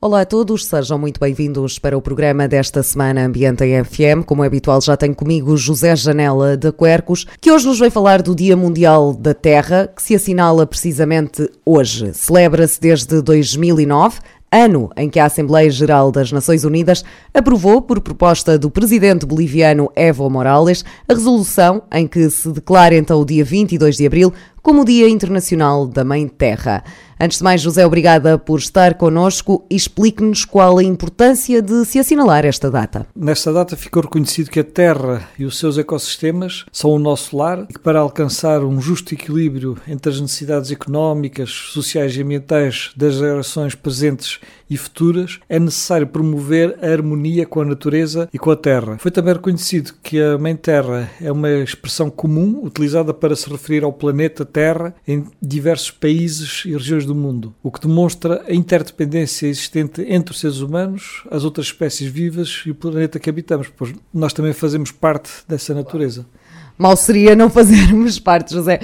Olá a todos, sejam muito bem-vindos para o programa desta semana Ambiente em FM. Como é habitual, já tenho comigo José Janela de Quercos, que hoje nos vai falar do Dia Mundial da Terra, que se assinala precisamente hoje. Celebra-se desde 2009, ano em que a Assembleia Geral das Nações Unidas aprovou, por proposta do presidente boliviano Evo Morales, a resolução em que se declara então o dia 22 de abril como o Dia Internacional da Mãe Terra. Antes de mais, José, obrigada por estar connosco e explique-nos qual a importância de se assinalar esta data. Nesta data ficou reconhecido que a Terra e os seus ecossistemas são o nosso lar e que para alcançar um justo equilíbrio entre as necessidades económicas, sociais e ambientais das gerações presentes e futuras, é necessário promover a harmonia com a natureza e com a Terra. Foi também reconhecido que a Mãe Terra é uma expressão comum utilizada para se referir ao planeta Terra em diversos países e regiões do mundo, o que demonstra a interdependência existente entre os seres humanos, as outras espécies vivas e o planeta que habitamos, pois nós também fazemos parte dessa natureza. Mal seria não fazermos parte, José.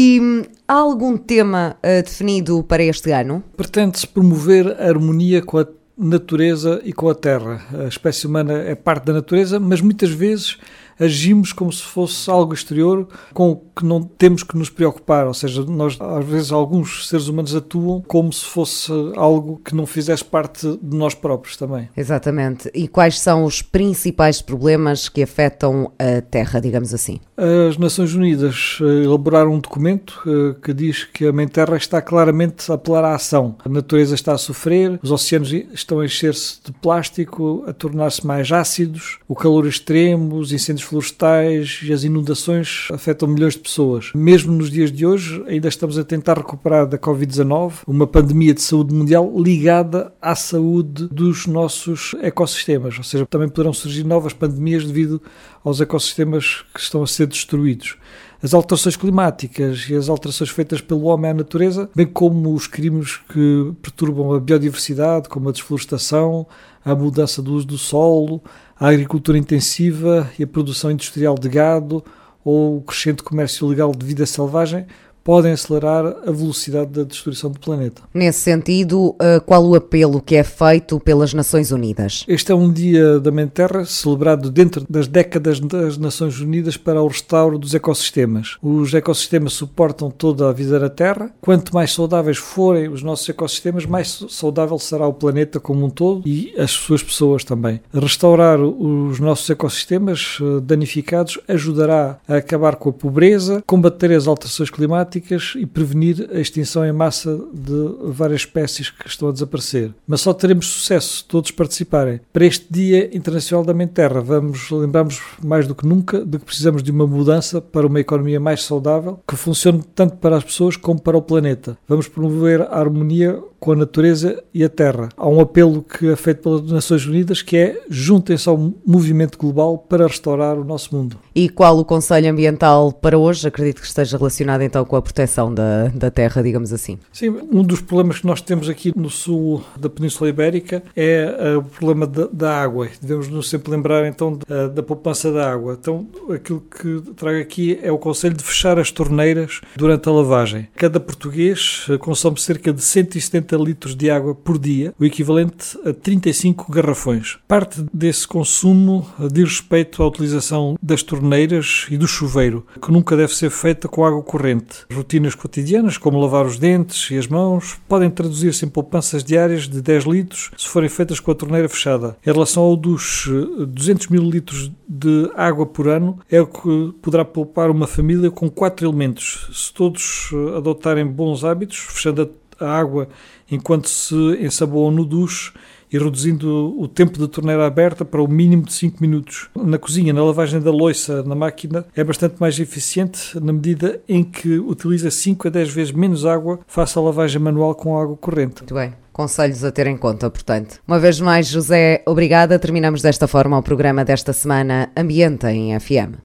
E há algum tema definido para este ano? Pretende-se promover a harmonia com a natureza e com a Terra. A espécie humana é parte da natureza, mas muitas vezes agimos como se fosse algo exterior com o que não temos que nos preocupar, ou seja, nós às vezes alguns seres humanos atuam como se fosse algo que não fizesse parte de nós próprios também. Exatamente. E quais são os principais problemas que afetam a Terra, digamos assim? As Nações Unidas elaboraram um documento que diz que a Mãe Terra está claramente a apelar à ação. A natureza está a sofrer, os oceanos estão a encher-se de plástico, a tornar-se mais ácidos, o calor extremo, os incêndios florestais e as inundações afetam milhões de pessoas. Mesmo nos dias de hoje, ainda estamos a tentar recuperar da Covid-19, uma pandemia de saúde mundial ligada à saúde dos nossos ecossistemas. Ou seja, também poderão surgir novas pandemias devido aos ecossistemas que estão a ser destruídos. As alterações climáticas e as alterações feitas pelo homem à natureza, bem como os crimes que perturbam a biodiversidade, como a desflorestação, a mudança do uso do solo, a agricultura intensiva e a produção industrial de gado ou o crescente comércio ilegal de vida selvagem, podem acelerar a velocidade da destruição do planeta. Nesse sentido, qual o apelo que é feito pelas Nações Unidas? Este é um Dia da Mãe Terra celebrado dentro das décadas das Nações Unidas para o restauro dos ecossistemas. Os ecossistemas suportam toda a vida na Terra. Quanto mais saudáveis forem os nossos ecossistemas, mais saudável será o planeta como um todo e as suas pessoas também. Restaurar os nossos ecossistemas danificados ajudará a acabar com a pobreza, combater as alterações climáticas e prevenir a extinção em massa de várias espécies que estão a desaparecer. Mas só teremos sucesso se todos participarem. Para este Dia Internacional da Mãe Terra, lembramos mais do que nunca de que precisamos de uma mudança para uma economia mais saudável, que funcione tanto para as pessoas como para o planeta. Vamos promover a harmonia com a natureza e a Terra. Há um apelo que é feito pelas Nações Unidas que é: juntem-se ao movimento global para restaurar o nosso mundo. E qual o Conselho Ambiental para hoje? Acredito que esteja relacionado então com a proteção da terra, digamos assim. Sim, um dos problemas que nós temos aqui no sul da Península Ibérica é o problema da água. Devemos-nos sempre lembrar então da poupança da água. Então aquilo que trago aqui é o conselho de fechar as torneiras durante a lavagem. Cada português consome cerca de 170 litros de água por dia, o equivalente a 35 garrafões. Parte desse consumo diz respeito à utilização das torneiras e do chuveiro, que nunca deve ser feita com água corrente. Rotinas cotidianas, como lavar os dentes e as mãos, podem traduzir-se em poupanças diárias de 10 litros se forem feitas com a torneira fechada. Em relação ao dos 200 mil litros de água por ano, é o que poderá poupar uma família com 4 elementos. Se todos adotarem bons hábitos, fechando a água enquanto se ensaboam no duche e reduzindo o tempo de torneira aberta para o mínimo de 5 minutos. Na cozinha, na lavagem da louça, na máquina, é bastante mais eficiente na medida em que utiliza 5 a 10 vezes menos água face à lavagem manual com água corrente. Muito bem. Conselhos a ter em conta, portanto. Uma vez mais, José, obrigada. Terminamos desta forma o programa desta semana Ambiente em FM.